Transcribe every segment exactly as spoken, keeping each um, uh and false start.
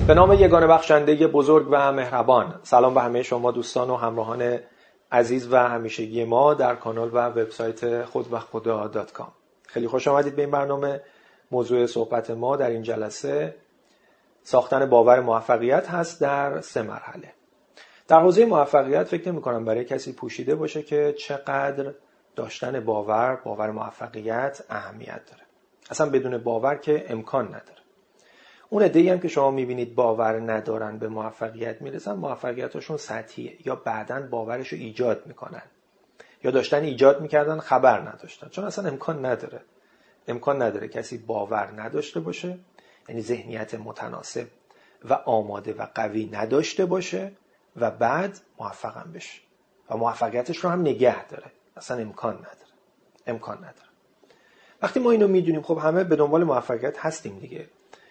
به نام یگانه بخشنده بزرگ و مهربان. سلام به همه شما دوستان و همراهان عزیز و همیشگی ما در کانال و وبسایت خود و خدا دات کام. خیلی خوش آمدید به این برنامه. موضوع صحبت ما در این جلسه ساختن باور موفقیت هست در سه مرحله. در حوزه موفقیت فکر نمی‌کنم برای کسی پوشیده باشه که چقدر داشتن باور، باور موفقیت اهمیت داره. اصلا بدون باور که امکان نداره. اون عده‌ای هم که شما می‌بینید باور ندارن به موفقیت میرسن، موفقیتاشون سطحیه یا بعداً باورش رو ایجاد میکنن یا داشتن ایجاد میکردن خبر نداشتن، چون اصلا امکان نداره. امکان نداره کسی باور نداشته باشه، یعنی ذهنیت متناسب و آماده و قوی نداشته باشه و بعد موفقم بشه و موفقیتش رو هم نگه داره. اصلا امکان نداره. امکان نداره. وقتی ما اینو میدونیم، خب همه به دنبال موفقیت هستیم دیگه.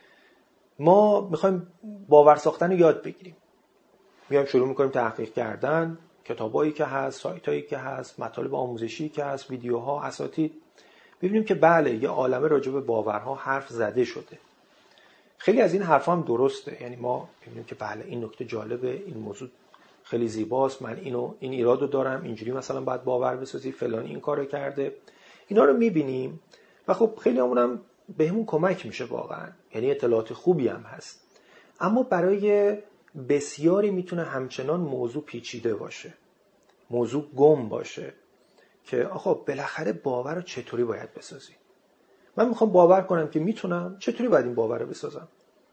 ما میخوایم باور ساختن رو یاد بگیریم. میایم شروع میکنیم تحقیق کردن، کتابایی که هست، سایتایی که هست، مطالب آموزشی که هست، ویدیوها، اساتید. ببینیم که بله، یه عالمه راجع به باورها حرف زده شده. خیلی از این حرفا هم درسته. یعنی ما ببینیم که بله، این نکته جالبه، این موضوع خیلی زیباست، من اینو این ایرادو دارم، اینجوری مثلا باید باور بسازی، فلان این کارو کرده. اینا رو میبینیم و خب خیلی همونم بهمون کمک میشه واقعا. یعنی اطلاعات خوبی هم هست. اما برای بسیاری میتونه همچنان موضوع پیچیده باشه. موضوع گم باشه که آخه بالاخره باور رو چطوری باید بسازی؟ من میخوام باور کنم که میتونم، چطوری باید این باور رو بسازم؟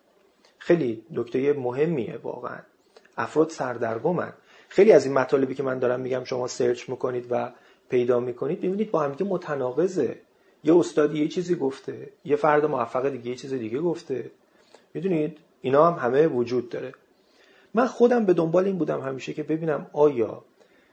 خیلی نکته مهمیه واقعا. افراد سردرگمن. خیلی از این مطالبی که من دارم میگم شما سرچ میکنید و پیدا میکنید، ببینید با هم دیگه متناقضه. یه استادی یه چیزی گفته، یه فرد موفق دیگه یه چیز دیگه گفته. میدونید اینا هم همه وجود داره. من خودم به دنبال این بودم همیشه که ببینم آیا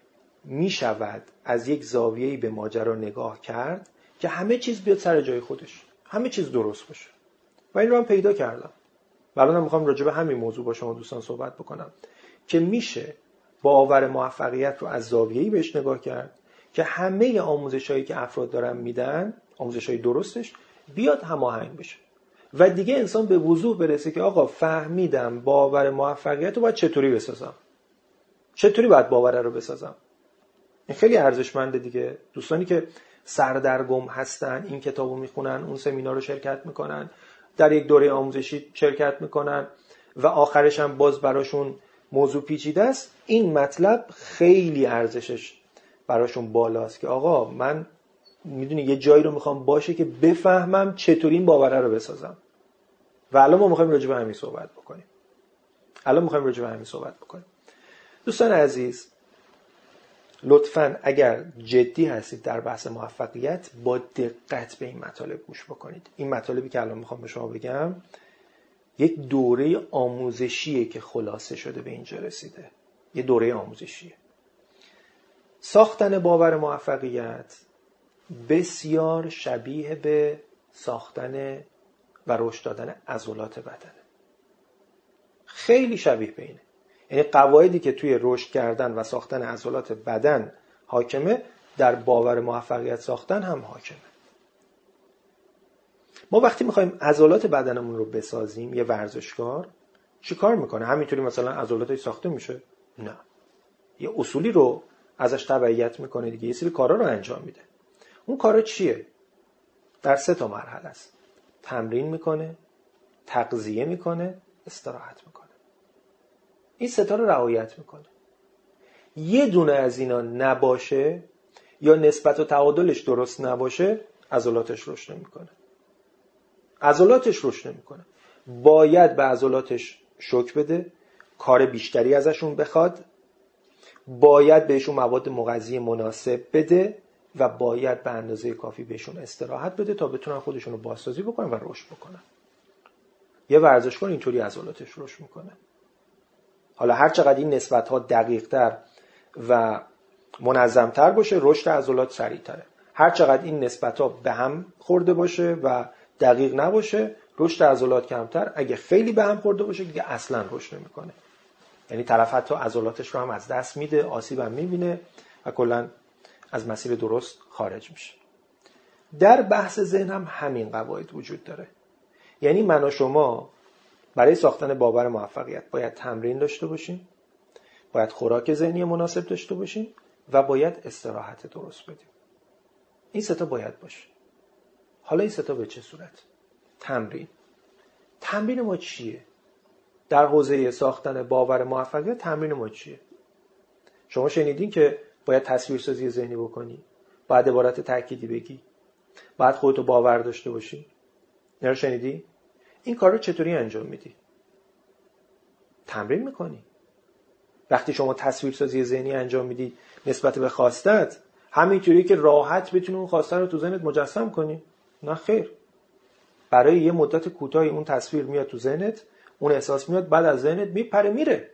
میشود از یک زاویه‌ای به ماجرا نگاه کرد که همه چیز بیاد سر جای خودش، همه چیز درست باشه. و این رو من پیدا کردم. و الان میخوام راجع به همین موضوع با شما دوستان صحبت بکنم که میشه باور موفقیت رو از زاویه‌ای بهش نگاه کرد که همه آموزشایی که افراد دارن میدن، آموزشای درستش بیاد هماهنگ بشه و دیگه انسان به وضوح برسه که آقا فهمیدم باور موفقیت رو باید چطوری بسازم، چطوری باید باور رو بسازم. این خیلی ارزشمنده دیگه. دوستانی که سردرگم هستن، این کتابو میخونن، اون سمینار رو شرکت میکنن، در یک دوره آموزشی شرکت میکنن و آخرش هم باز براشون موضوع پیچیده است، این مطلب خیلی ارزشش براشون بالاست که آقا من میدونی یه جایی رو میخوام باشه که بفهمم چطوری این باوره رو بسازم. و الان ما میخوایم راجع به همین صحبت بکنیم. الان میخوایم راجع به همین صحبت بکنیم. دوستان عزیز، لطفاً اگر جدی هستید در بحث موفقیت، با دقت به این مطالب گوش بکنید. این مطالبی که الان میخوام به شما بگم یک دوره آموزشیه که خلاصه شده به اینجا رسیده. یه دوره آموزشیه. ساختن باور موفقیت بسیار شبیه به ساختن و رشد دادن عضلات بدنه. خیلی شبیه به اینه. یعنی قواعدی که توی رشد کردن و ساختن عضلات بدن حاکمه، در باور موفقیت ساختن هم حاکمه. ما وقتی میخوایم عضلات بدنمون رو بسازیم، یه ورزشکار چی کار میکنه؟ همینطوری مثلا عضلاتش ساخته میشه؟ نه. یه اصولی رو ازش تبعیت میکنه دیگه، یه سری کارا رو انجام میده. اون کارا چیه؟ در سه تا مرحله است. تمرین میکنه، تغذیه میکنه، استراحت میکنه. این سه تا رو رعایت میکنه. یه دونه از اینا نباشه یا نسبت و تعادلش درست نباشه، عضلاتش رشد نمیکنه. عضلاتش رشد نمیکنه. باید به عضلاتش شوک بده، کار بیشتری ازشون بخواد، باید بهشون مواد مغذی مناسب بده و باید به اندازه کافی بهشون استراحت بده تا بتونن خودشون رو بازسازی بکنن و رشد بکنن. یه ورزشکار اینطوری عضلاتش رشد میکنه. حالا هر چقدر این نسبت‌ها دقیق‌تر و منظم‌تر باشه، رشد عضلات سریع‌تره. هر چقدر این نسبت‌ها به هم خورده باشه و دقیق نباشه، رشد عضلات کمتر. اگه خیلی به هم خورده باشه دیگه اصلاً رشد نمی‌کنه. یعنی طرف حتی عضلاتش رو هم از دست میده، آسیب هم می‌بینه و کلاً از مسیر درست خارج میشه. در بحث ذهن هم همین قواعد وجود داره. یعنی من و شما برای ساختن باور موفقیت باید تمرین داشته باشیم، باید خوراک ذهنی مناسب داشته باشیم و باید استراحت درست بدیم. این سه تا باید باشه. حالا این سه تا به چه صورت؟ تمرین. تمرین ما چیه؟ در حوزه ساختن باور موفقیت تمرین ما چیه؟ شما شنیدین که باید تصویرسازی ذهنی بکنی، باید عبارت تأکیدی بگی، باید خودتو باور داشته باشی. اینا رو شنیدی؟ این کار رو چطوری انجام میدی؟ تمرین میکنی. وقتی شما تصویرسازی ذهنی انجام میدی نسبت به خواستت، همینطوری که راحت بتونی اون خواسته رو تو ذهنت مجسم کنی؟ نه خیر. برای یه مدت کوتاهی اون تصویر میاد تو ذهنت، اون احساس میاد، بعد از ذهنت میپره میره.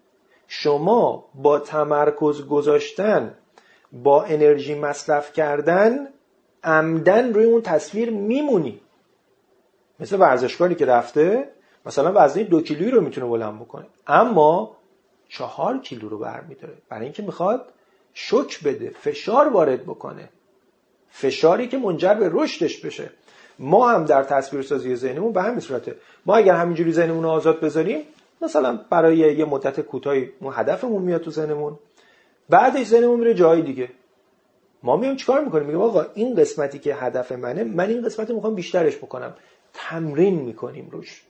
شما با تمرکز گذاشتن، با انرژی مصرف کردن، عمدن روی اون تصویر میمونی. مثل ورزشکاری که رفته مثلا وزنه دو کیلویی رو میتونه بلند بکنه، اما چهار کیلو رو برمیداره، برای اینکه میخواد شوک بده، فشار وارد بکنه، فشاری که منجر به رشدش بشه. ما هم در تصویرسازی ذهنمون به همین صورته. ما اگر همینجوری ذهنمون رو آزاد بذاریم، مثلا برای یه مدت کوتاهی اون هدفمون میاد تو ذهنمون، بعدش ذهنمون میره جای دیگه. ما میایم چیکار میکنیم؟ میگیم آقا این قسمتی که هدف منه، من این قسمت رو میخوام بیشترش بکنم. تمرین میکنیم روش،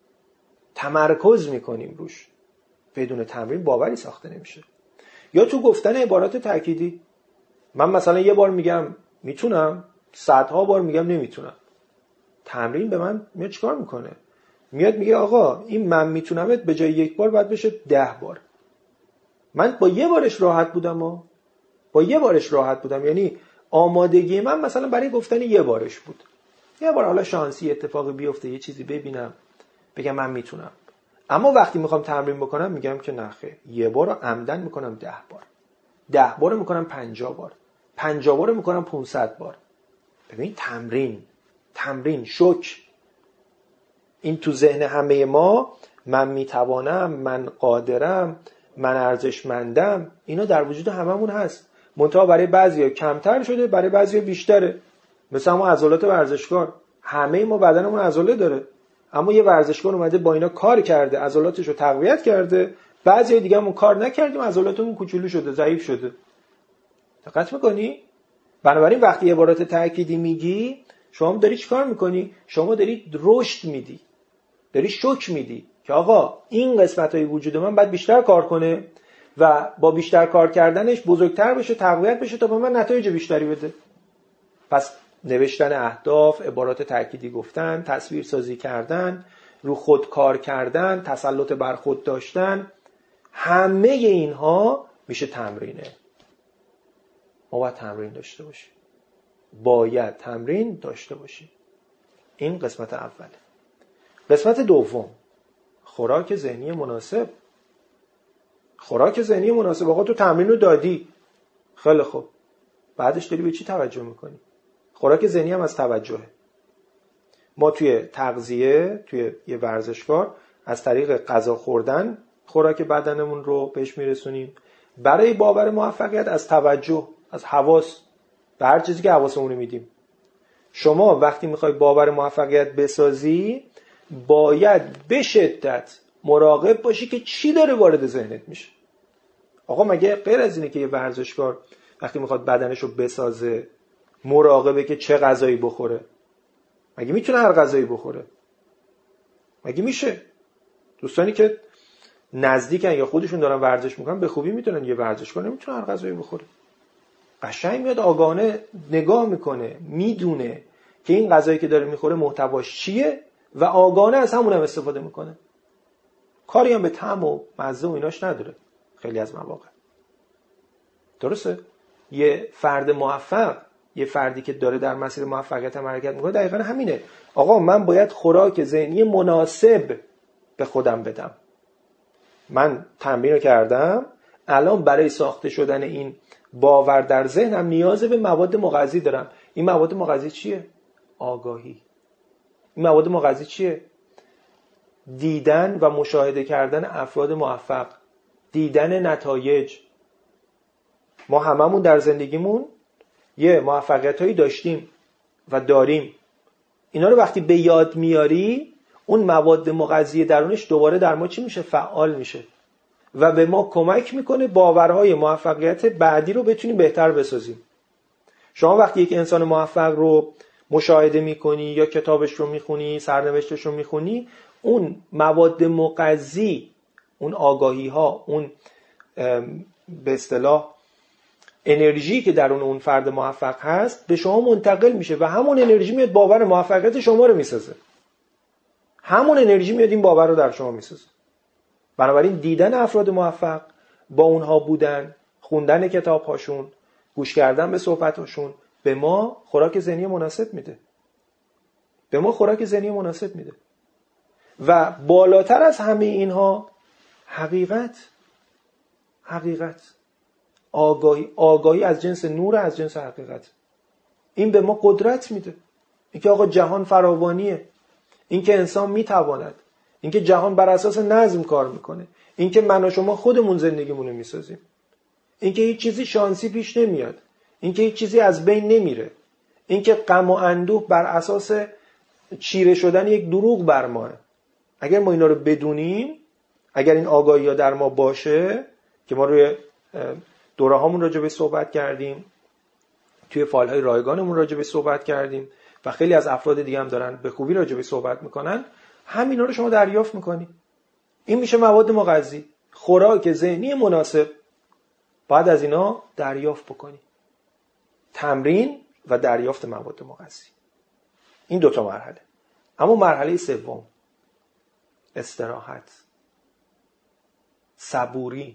تمرکز میکنیم روش. بدون تمرین باوری ساخته نمیشه. یا تو گفتن عبارات تأکیدی، من مثلا یه بار میگم میتونم، صدها بار میگم نمیتونم. تمرین به من میاد چیکار میکنه؟ میاد میگه آقا این من میتونمت به جای یک بار باید بشه ده بار. من با یه بارش راحت بودم و با یه بارش راحت بودم، یعنی آمادگی من مثلا برای گفتن یه بارش بود. یه بار حالا شانسی اتفاقی بیفته، یه چیزی ببینم، بگم من میتونم. اما وقتی میخوام تمرین بکنم میگم که نه خیر، یه بار رو عمدن میکنم ده بار، ده بار رو میکنم پنجاه بار، پنجاه بار رو میکنم پانصد بار. ببین تمرین، تمرین، شوک. این تو ذهن همه ما، من میتوانم، من قادرم، من ارزشمندم، اینا در وجود هممون هست. منتها برای بعضیا کمتر شده، برای بعضیا بیشتره. مثلا ما عضلات ورزشکار، همه ما بدنمون عضله داره، اما یه ورزشکار اومده با اینا کار کرده، عضلاتش رو تقویت کرده. بعضی دیگه همون کار نکردیم، عضلاتمون کوچولو شده، ضعیف شده. دقت میکنی؟ بنابراین وقتی عبارات تأکیدی میگی، شما داری چیکار میکنی؟ شما داری رشد میدی، داری شوک میدی که آقا این قسمتای وجود من باید بیشتر کار کنه و با بیشتر کار کردنش بزرگتر بشه، تقویت بشه تا به من نتایج بیشتری بده. پس نوشتن اهداف، عبارات تأکیدی گفتن، تصویر سازی کردن، رو خود کار کردن، تسلط بر خود داشتن، همه اینها میشه تمرینه. ما باید تمرین داشته باشیم. باید تمرین داشته باشیم. این قسمت اوله. قسمت دوم، خوراک ذهنی مناسب. خوراک ذهنی مناسب. آقا تو تمرین رو دادی، خیلی خوب، بعدش داری به چی توجه میکنی؟ خوراک ذهنی هم از توجهه. ما توی تغذیه، توی یه ورزشکار، از طریق غذا خوردن خوراک بدنمون رو بهش میرسونیم. برای باور موفقیت از توجه، از حواس، به هر چیزی که حواسمون رو میدیم. شما وقتی میخوای باور موفقیت بسازی، باید به شدت مراقب باشی که چی داره وارد ذهنت میشه. آقا مگه غیر از اینه که یه ورزشکار وقتی میخواد بدنش رو بسازه مراقبه که چه غذایی بخوره؟ مگه میتونه هر غذایی بخوره؟ مگه میشه؟ دوستانی که نزدیکن یا خودشون دارن ورزش میکنن به خوبی میتونن. یه ورزشکار نمیتونه هر غذایی بخوره. قشنگ میاد آگاهانه نگاه میکنه، میدونه که این غذایی که داره میخوره محتواش چیه و آگاهانه از همون هم استفاده میکنه. کاری هم به طعم و مزه و ایناش نداره خیلی از مواقع. درسته؟ یه فرد موفق، یه فردی که داره در مسیر موفقیت هم حرکت میکنه، دقیقاً همینه. آقا من باید خوراک ذهنی مناسب به خودم بدم. من تمرین رو کردم، الان برای ساخته شدن این باور در ذهنم نیاز به مواد مغذی دارم. این مواد مغذی چیه؟ آگاهی. این مواد مغذی چیه؟ دیدن و مشاهده کردن افراد موفق، دیدن نتایج. ما هممون در زندگیمون یه موفقیتایی داشتیم و داریم. اینا رو وقتی به یاد میاری، اون مواد مغذی درونش دوباره در ما چی میشه؟ فعال میشه و به ما کمک میکنه باورهای موفقیت بعدی رو بتونیم بهتر بسازیم. شما وقتی یک انسان موفق رو مشاهده میکنی یا کتابش رو میخونی، سرنوشتش رو میخونی، اون مواد مغذی، اون آگاهی ها، اون به اصطلاح انرژی که درون اون فرد موفق هست به شما منتقل میشه و همون انرژی میاد باور موفقیت شما رو میسازه. همون انرژی میاد این باور رو در شما میسازه. بنابراین دیدن افراد موفق، با اونها بودن، خوندن کتاب هاشون، گوش کردن به صحبت هاشون به ما خوراک ذهنی مناسب میده. به ما خوراک ذهنی مناسب میده. و بالاتر از همه اینها حقیقت، حقیقت آگاهی، آگاهی از جنس نور، از جنس حقیقت. این به ما قدرت میده. اینکه آقا جهان فراوانیه، اینکه انسان میتواند، اینکه جهان بر اساس نظم کار میکنه، اینکه من و شما خودمون زندگیمون رو میسازیم، اینکه هیچ چیزی شانسی پیش نمیاد، اینکه هیچ چیزی از بین نمیره، اینکه غم و اندوه بر اساس چیره شدن یک دروغ بر ماه. اگر ما اینا رو بدونیم، اگر این آگاهی ها در ما باشه که ما روی دوره هامون راجع به صحبت کردیم، توی فایل های رایگانمون راجع به صحبت کردیم و خیلی از افراد دیگه هم دارن به خوبی راجع به صحبت میکنن، همینا رو شما دریافت میکنی. این میشه مواد مغذی، خوراک ذهنی مناسب. باید از اینا دریافت بکنی. تمرین و دریافت مواد مغذی، این دوتا مرحله. اما مرحله سوم، استراحت، صبوری.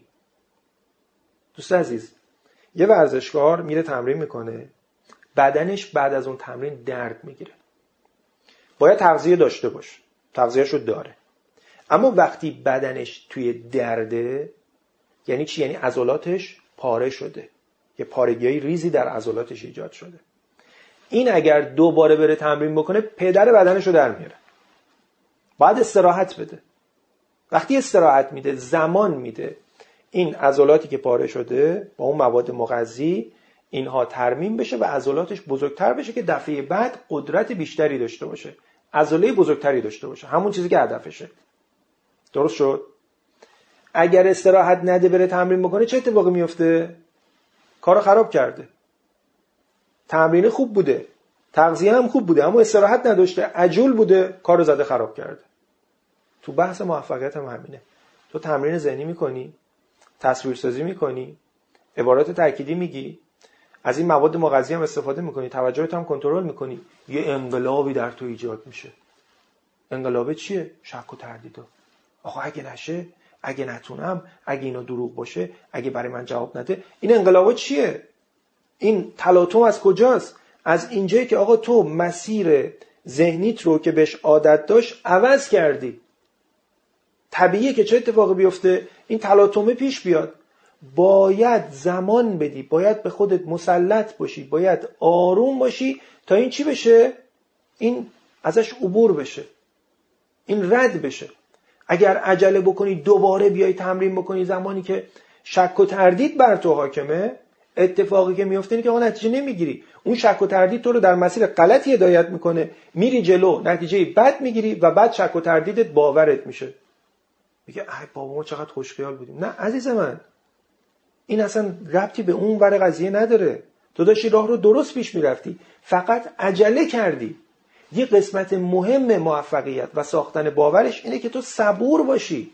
دوست عزیز، یه ورزشکار میره تمرین میکنه، بدنش بعد از اون تمرین درد میگیره. باید تغذیه داشته باشه، تغذیهش رو داره. اما وقتی بدنش توی درده، یعنی چی؟ یعنی عضلاتش پاره شده، یه پارگی ریزی در عضلاتش ایجاد شده. این اگر دوباره بره تمرین بکنه، پدر بدنش رو در میاره. باید استراحت بده. وقتی استراحت میده، زمان میده، این عضلاتی که پاره شده با اون مواد مغذی اینها ترمیم بشه و عضلاتش بزرگتر بشه که دفعه بعد قدرت بیشتری داشته باشه، عضله بزرگتری داشته باشه، همون چیزی که هدفشه. درست شد؟ اگر استراحت نده بره تمرین بکنه، چه اتفاقی میفته؟ کارو خراب کرده. تمرین خوب بوده، تغذیه هم خوب بوده، اما استراحت نداشته، عجول بوده، کارو زده خراب کرده. تو بحث موفقیت هم همینه. تو تمرین ذهنی میکنی، تصویرسازی میکنی، عبارات تأکیدی میگی، از این مواد مغذی هم استفاده میکنی، توجهت هم کنترل میکنی، یه انقلابی در تو ایجاد میشه. انقلابه چیه؟ شک و تردیدا. آخه اگه نشه، اگه نتونم، اگه اینا دروغ باشه، اگه برای من جواب نده، این انقلابه چیه؟ این تلاطم از کجاست؟ از اینجایی که آقا تو مسیر ذهنیت رو که بهش عادت داشت عوض کردی. طبیعیه که چه اتفاقی بیفته؟ این تلاطم پیش بیاد. باید زمان بدی، باید به خودت مسلط باشی، باید آروم باشی تا این چی بشه؟ این ازش عبور بشه، این رد بشه. اگر عجله بکنی دوباره بیای تمرین بکنی زمانی که شک و تردید بر تو حاکمه، اتفاقی که میفته اینه که آقا نتیجه نمیگیری. اون شک و تردید تو رو در مسیر غلطی هدایت میکنه، میری جلو، نتیجه بد میگیری و بعد شک و تردیدت باورت میشه. میگه ای بابا ما چقدر خوشخیال بودیم. نه عزیز من، این اصلا ربطی به اون ور قضیه نداره. تو داشتی راه رو درست پیش میرفتی، فقط عجله کردی. یه قسمت مهم موفقیت و ساختن باورش اینه که تو صبور باشی،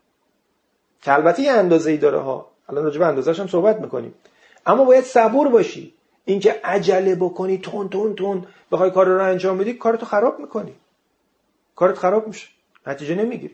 که البته یه اندازه‌ای داره ها، الان راجع به اندازه‌اش هم صحبت میکنیم، اما باید صبور باشی. اینکه عجله بکنی، تون تون تون بخوای کار رو انجام بدی، کارتو خراب میکنی، کارت خراب میشه، نتیجه نمیگیری.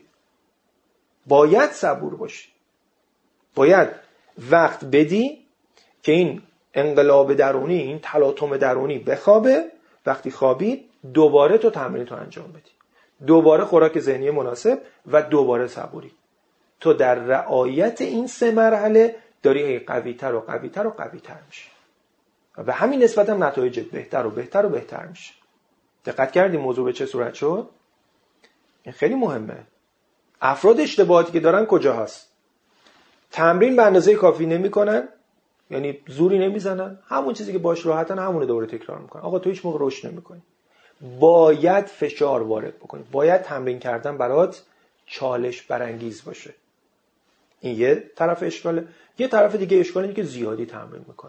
باید صبور باشی، باید وقت بدی که این انقلاب درونی، این تلاطم درونی بخوابه. وقتی خوابید دوباره تو تمرین تو انجام بدی، دوباره خوراک ذهنی مناسب و دوباره صبوری. تو در رعایت این سه مرحله داری قوی‌تر و قوی‌تر و قوی‌تر میشی و به همین نسبت هم نتایج بهتر و بهتر و بهتر میشه. دقت کردی موضوع به چه صورت شد؟ این خیلی مهمه. افراد اشتباهاتی که دارن کجا هست؟ تمرین به اندازه کافی نمی‌کنن، یعنی زوری نمیزنن، همون چیزی که باش راحتن همون رو دوباره تکرار میکنن. آقا تو هیچ موقع رشد نمی‌کنی. باید فشار وارد بکنی، باید تمرین کردن برات چالش برانگیز باشه. این یه طرف اشکاله. یه طرف دیگه اشکال اینه که زیادی تمرین میکنی.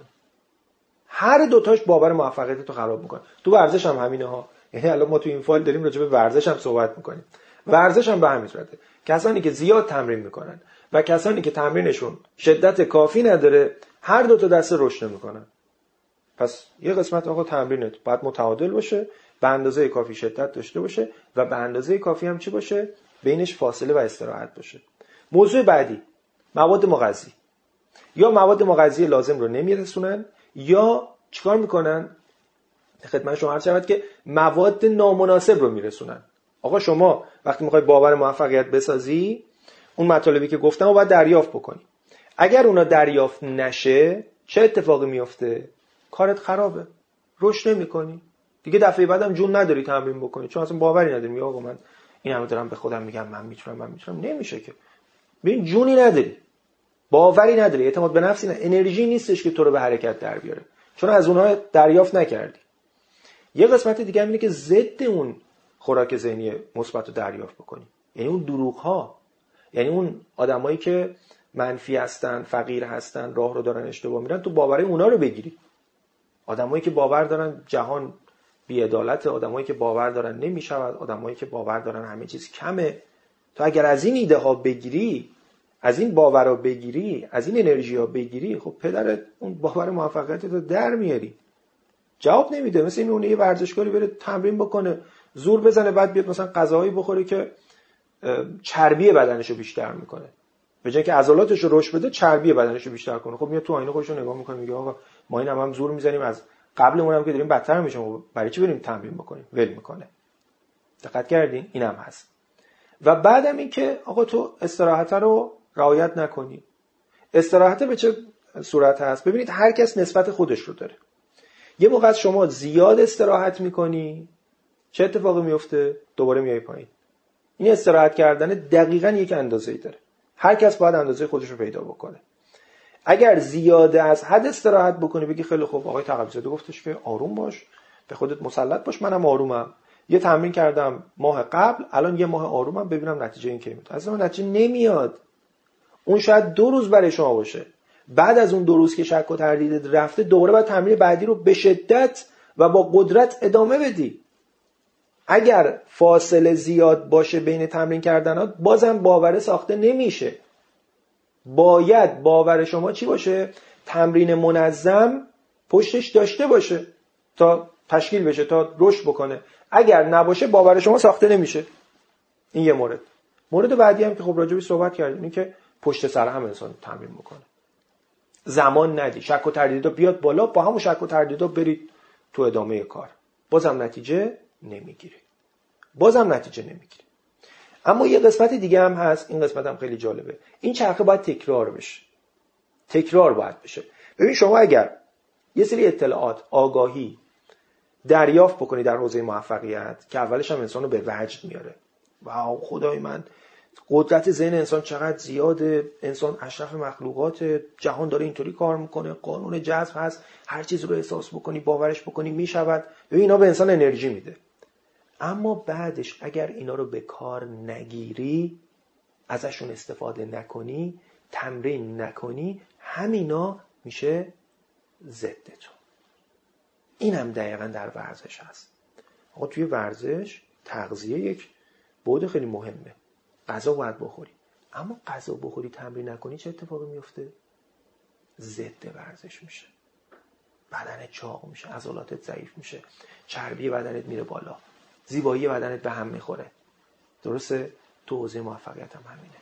هر دوتاش باور موفقیت تو خراب میکنه. تو ورزش هم همینه ها. یعنی الان ما تو این فایل داریم راجع به ورزش هم صحبت میکنیم. ورزش هم به همین صورته. کسانی که زیاد تمرین میکنن و کسانی که تمرینشون شدت کافی نداره، هر دو تا دسته رشد نمیکنن. پس یه قسمت آقا تمرینت باید متعادل باشه، به اندازه کافی شدت داشته باشه و به اندازه کافی هم چی باشه؟ بینش فاصله و استراحت باشه. موضوع بعدی، مواد مغذی. یا مواد مغذی لازم رو نمیرسونن یا چیکار میکنن؟ خدمت شما عرض شود که مواد نامناسب رو میرسونن. آقا شما وقتی میخوای باور موفقیت بسازی، اون مطالبی که گفتم رو باید دریافت بکنی. اگر اونا دریافت نشه چه اتفاقی میفته؟ کارت خرابه، رشد نمی‌کنی دیگه. دفعه بعدم جون نداری تمرین بکنی، چون اصلا باوری نداری. میگه آقا من این همه دارم به خودم میگم من میتونم من میتونم نمیشه که. ببین جونی نداری، باوری نداری، اعتماد به نفسی نه، انرژی نیستش که تو رو به حرکت در بیاره، چون از اونها دریافت نکردی. یه قسمت دیگه هم اینه که ضد اون خوراک ذهنی مثبت رو دریافت بکنی. یعنی اون دروغ ها، یعنی اون آدمایی که منفی هستن، فقیر هستن، راه رو دارن اشتباه میرن، تو باوری اونا رو بگیری. آدمایی که باور دارن جهان بی‌عدالته، آدمایی که باور دارن نمیشود، آدمایی که باور دارن همه چیز کمه. تو اگر از این ایده ها بگیری، از این باورها بگیری، از این انرژی ها بگیری، خب پدر اون باور موفقیت رو در میاری. جواب نمیده. مثل این اونه یه ورزشکاری بره تمرین بکنه، زور بزنه، بعد بیاد مثلا غذاهایی بخوره که چربی بدنشو بیشتر میکنه، به جای که عضلاتش رو رشد بده چربی بدنشو بیشتر کنه. خب میاد تو آینه خودش رو نگاه میکنه، میگه آقا ما این هم, هم زور میزنیم، از قبلمون هم که داریم بدتر میشیم، برای چی بریم تمرین بکنیم؟ ول میکنه. دقت کردین؟ اینم هست. و بعدم این که آقا تو استراحت رو رعایت نکنی. استراحت به چه صورت هست؟ ببینید هر کس نسبت خودش رو داره. یه موقع شما زیاد استراحت میکنی، چه اتفاقی میفته؟ دوباره میای پایین. این استراحت کردن دقیقاً یک اندازه‌ای داره. هر کس باید اندازه خودش رو پیدا بکنه. اگر زیاده از حد استراحت بکنی، بگی خیلی خوب آقای تقوی‌زاده گفتش که آروم باش، به خودت مسلط باش، منم آرومم، یه تمرین کردم ماه قبل، الان یه ماه آرومم، ببینم نتیجه این کی میاد. اصلا نتیجه نمیاد. اون شاید دو روز برای شما باشه. بعد از اون دو روز که شک و تردید رفته، دوباره باید تمرین بعدی رو به شدت و با قدرت ادامه بدی. اگر فاصله زیاد باشه بین تمرین کردنات، بازم باور ساخته نمیشه. باید باور شما چی باشه؟ تمرین منظم پشتش داشته باشه تا تشکیل بشه، تا رشد بکنه. اگر نباشه باور شما ساخته نمیشه. این یه مورد. مورد بعدی هم که خب راجع بهش صحبت کردیم، این که پشت سر هم انسان تمرین بکنه. زمان ندی، شک و تردیدا بیاد بالا، با همون شک و تردیدا برید تو ادامه کار، بازم نتیجه نمیگیری. بازم نتیجه نمیگیری. اما یه قسمت دیگه هم هست، این قسمت هم خیلی جالبه. این چرخه باید تکرار بشه. تکرار باید بشه. ببین شما اگر یه سری اطلاعات، آگاهی دریافت بکنی در حوزه موفقیت که اولش هم انسانو به وجد میاره، واو خدای من قدرت ذهن انسان چقدر زیاده، انسان اشرف مخلوقات، جهان داره اینطوری کار میکنه، قانون جذب هست، هر چیز رو احساس بکنی، باورش بکنی میشود. ببین اینا به انسان انرژی میده. اما بعدش اگر اینا رو به کار نگیری، ازشون استفاده نکنی، تمرین نکنی، همینا میشه ضد تو. این هم دقیقا در ورزش هست. آقا توی ورزش تغذیه یک بعد خیلی مهمه. غذا باید بخوری، اما غذا بخوری تمرین نکنی چه اتفاقی میفته؟ ضد ورزش میشه. بدنت چاق میشه، عضلاتت ضعیف میشه، چربی بدنت میره بالا، زیبایی بدنت به هم میخوره. درسته؟ تو حوزه موفقیت هم همینه.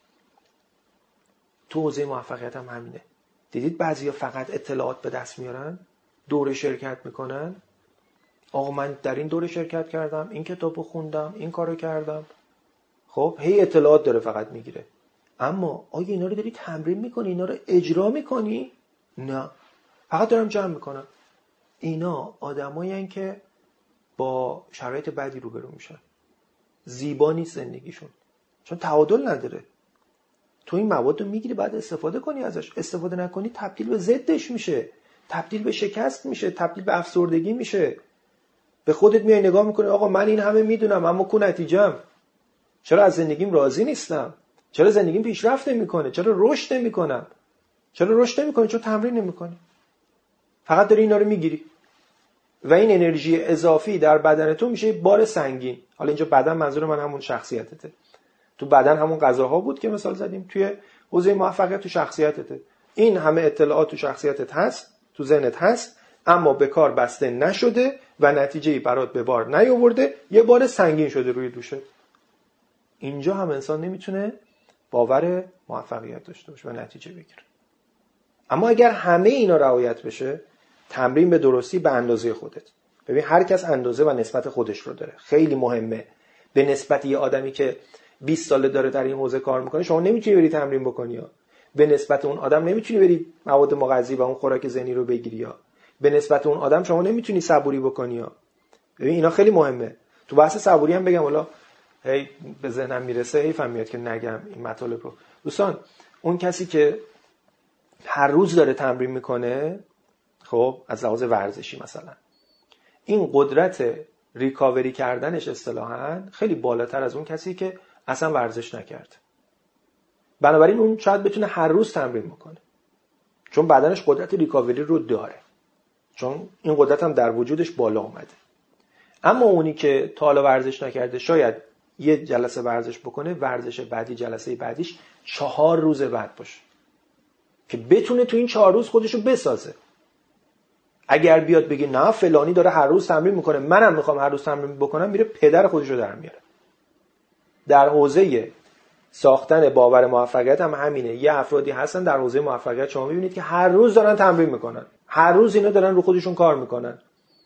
تو حوزه موفقیت هم همینه. دیدید بعضیا فقط اطلاعات به دست میارن، دوره شرکت میکنن، آقا من در این دوره شرکت کردم، این کتابو خوندم، این کارو کردم. خب هی اطلاعات داره فقط میگیره. اما آیا اینا رو داری تمرین میکنی؟ اینا رو اجرا میکنی؟ نه، فقط دارم جمع میکنم. اینا آدمایین که با شرایط بدی روبرو میشن، زیبا نیست زندگیشون، چون تعادل نداره. تو این مواد رو میگیری، بعد استفاده کنی ازش. استفاده نکنی تبدیل به ضدش میشه، تبدیل به شکست میشه، تبدیل به افسردگی میشه. به خودت میای نگاه میکنی آقا من این همه میدونم اما کو نتیجه‌ام؟ چرا از زندگیم راضی نیستم؟ چرا زندگیم پیشرفت نمیکنه؟ چرا رشد نمیکنم؟ چرا رشد نمیکنی؟ چون تمرین نمیکنی. فقط داری اینا رو میگیری و این انرژی اضافی در بدن تو میشه بار سنگین. حالا اینجا بدن منظور من همون شخصیتته. تو بدن همون غذاها بود که مثال زدیم، توی حوزه موفقیت تو شخصیتته. این همه اطلاعات تو شخصیتت هست، تو ذهنت هست، اما به کار بسته نشده و نتیجه‌ای برات به بار نیاورده، یه بار سنگین شده روی دوشت. اینجا هم انسان نمیتونه باور موفقیت داشته باشه و نتیجه بگیره. اما اگر همه اینا رعایت بشه، تمرین به درستی به اندازه خودت. ببین هر کس اندازه و نسبت خودش رو داره. خیلی مهمه. به نسبت یه آدمی که بیست ساله داره در این حوزه کار میکنه، شما نمیتونی بری تمرین بکنی ها. به نسبت اون آدم نمیتونی بری مواد مغذی و اون خوراک ذهنی رو بگیری ها. به نسبت اون آدم شما نمیتونی صبوری بکنی ها. ببین اینا خیلی مهمه. تو بحث صبوری هم بگم، والا هی به ذهنم میرسه، حیفم میاد که نگم این مطالب رو. دوستان اون کسی که هر روز داره تمرین میکنه، خب از لحاظ ورزشی مثلا، این قدرت ریکاوری کردنش اصطلاحاً خیلی بالاتر از اون کسی که اصلا ورزش نکرد. بنابراین اون شاید بتونه هر روز تمرین بکنه چون بدنش قدرت ریکاوری رو داره، چون این قدرت هم در وجودش بالا اومده. اما اونی که تا حالا ورزش نکرده شاید یه جلسه ورزش بکنه، ورزش بعدی جلسه بعدیش چهار روز بعد باشه که بتونه تو این چهار روز خودشو بسازه. اگر بیاد بگه نه فلانی داره هر روز تمرین میکنه منم میخوام هر روز تمرین بکنم، میره پدر خودشو در میاره. در حوزه ساختن باور موفقیت هم همینه. یه افرادی هستن در حوزه موفقیت شما میبینید که هر روز دارن تمرین میکنن، هر روز اینا دارن رو خودشون کار میکنن.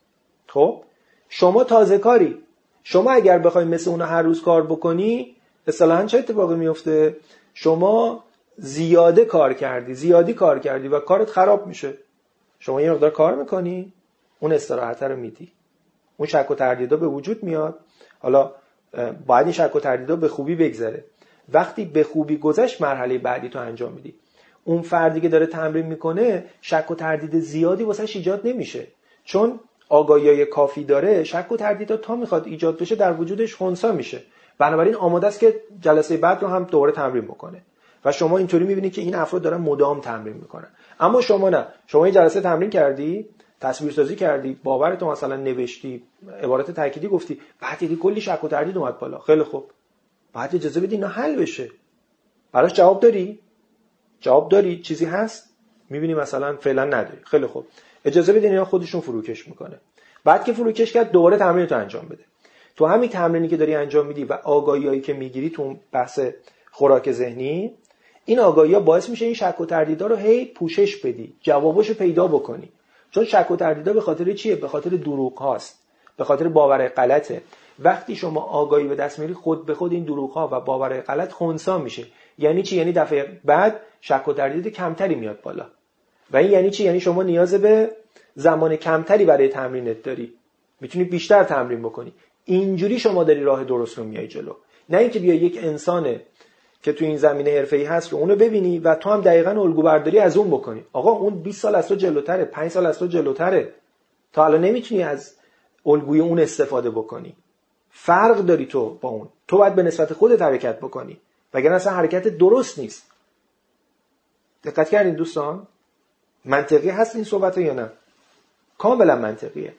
خب شما تازه کاری، شما اگر بخوای مثل اونا هر روز کار بکنی، اصطلاحاً چه اتفاقی میفته؟ شما زیاده کار کردی، زیادی کار کردی و کارت خراب میشه. شما یه مقدار کار میکنی، اون استراحت رو میدی، اون شک و تردیدا به وجود میاد. حالا باید این شک و تردیدا به خوبی بگذره. وقتی به خوبی گذشت، مرحله بعدی تو انجام میدی. اون فردی که داره تمرین میکنه شک و تردید زیادی واسش ایجاد نمیشه، چون آگاهی کافی داره. شک و تردیدا تا میخواد ایجاد بشه در وجودش خنثی میشه، بنابراین آماده است که جلسه بعد رو هم دوباره تمرین بکنه. و شما اینطوری میبینید که این افراد دارن مدام تمرین میکنن. اما شما نه، شما یه جلسه تمرین کردی، تصویرسازی کردی، باورتو مثلا نوشتی، عبارت تأکیدی گفتی، بعد دیدی کلی شک و تردید اومد بالا. خیلی خوب، بعد اجازه بدی اینا حل بشه. براش جواب داری؟ جواب داری؟ چیزی هست؟ میبینی مثلا فعلا نداری. خیلی خوب، اجازه بدین اینا خودشون فروکش میکنه. بعد که فروکش کرد دوباره تمرینتو انجام بده. تو همین تمرینی که داری انجام میدی و آگاهیایی که میگیری تو بحث خوراک ذهنی، این آگاهی‌ها باعث میشه این شک و تردیدا رو هی پوشش بدی، جواباشو پیدا بکنی. چون شک و تردیدا به خاطر چیه؟ به خاطر دروغ هاست، به خاطر باور غلطه. وقتی شما آگاهی به دست میاری، خود به خود این دروغ ها و باور غلط خنثی میشه. یعنی چی؟ یعنی دفعه بعد شک و تردید کمتری میاد بالا. و این یعنی چی؟ یعنی شما نیاز به زمان کمتری برای تمرینت داری، میتونی بیشتر تمرین بکنی. اینجوری شما داری راه درست رو میای جلو. نه اینکه بیا یک انسانه که تو این زمینه حرفه‌ای هست رو اونو ببینی و تو هم دقیقاً الگو برداری از اون بکنی. آقا اون بیست سال از تو جلوتره، پنج سال از تو جلوتره، تا الان نمیتونی از الگوی اون استفاده بکنی. فرق داری تو با اون. تو باید به نسبت خودت حرکت بکنی، وگرنه اصلا حرکت درست نیست. دقت کردین دوستان؟ منطقی هست این صحبت یا نه؟ کاملا منطقیه.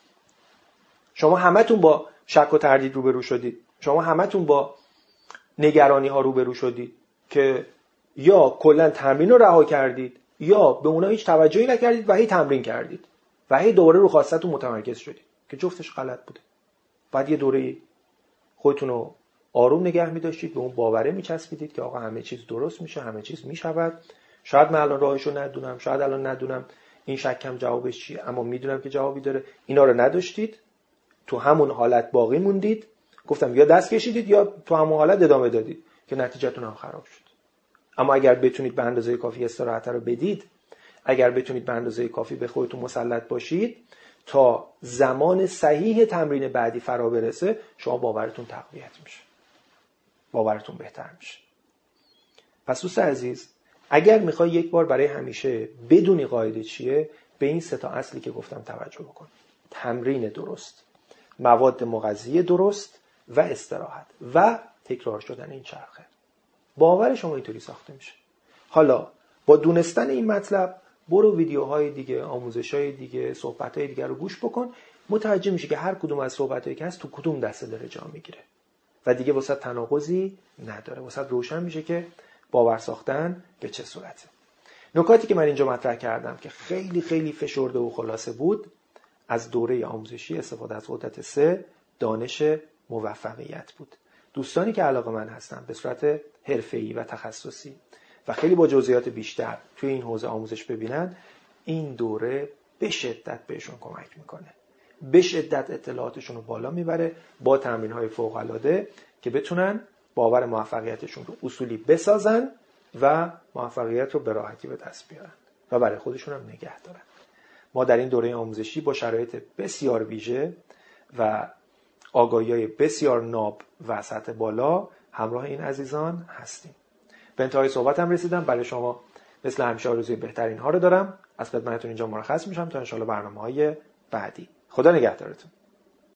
شما همتون با شک و تردید روبرو شدید. شما همتون با نگرانی ها روبرو شدید که یا کلا تمرین رو رها کردید یا به اونها هیچ توجهی نکردید و هی تمرین کردید و هی دوباره رو خواستتون متمرکز شدید که جفتش غلط بوده. بعد یه دوره خودتون رو آروم نگه می‌داشتید، به اون باوره می‌چسبیدید که آقا همه چیز درست میشه، همه چیز میشود. شاید من الان راهشو ندونم، شاید الان ندونم این شکم جوابش چیه، اما میدونم که جوابی داره. اینا رو نداشتید، تو همون حالت باقی موندید. گفتم یا دست کشیدید یا تو همون حالت ادامه دادید که نتیجهتون هم خراب شد. اما اگر بتونید به اندازه کافی استراحت رو بدید، اگر بتونید به اندازه کافی به خودتون مسلط باشید تا زمان صحیح تمرین بعدی فرا برسه، شما باورتون تقویت میشه، باورتون بهتر میشه. پس دوست عزیز، اگر میخوای یک بار برای همیشه بدونی قاعده چیه، به این سه تا اصلی که گفتم توجه بکن. تمرین درست، مواد مغذی درست و استراحت و تکرار شدن این چرخه. باور شما اینطوری ساخته میشه. حالا با دونستن این مطلب برو ویدیوهای دیگه، آموزش‌های دیگه، صحبت‌های دیگه رو گوش بکن، متوجه میشه که هر کدوم از صحبتایی که هست تو کدوم دسته داره جا میگیره و دیگه واسه تناقضی نداره. واسه روشن میشه که باور ساختن به چه صورته. نکاتی که من اینجا مطرح کردم که خیلی خیلی فشرده و خلاصه بود، از دوره آموزشی استفاده از قدرت سه دانش موفقیت بود. دوستانی که علاقه‌مند هستن به صورت حرفه‌ای و تخصصی و خیلی با جزئیات بیشتر توی این حوزه آموزش ببینن، این دوره به شدت بهشون کمک میکنه، به شدت اطلاعاتشون رو بالا میبره با تمرین‌های فوق‌العاده که بتونن باور موفقیتشون رو اصولی بسازن و موفقیت رو به راحتی به دست بیارن و برای خودشون هم نگه دارن. ما در این دوره آموزشی با شرایط بسیار ویژه و آگاهی‌های بسیار ناب و سطح بالا همراه این عزیزان هستیم. به انتهای صحبتم رسیدم. برای شما مثل همیشه آرزوی بهترین ها رو دارم. از خدمتتون اینجا مرخص میشم تا ان شاءالله برنامه‌های بعدی. خدا نگهدارتون.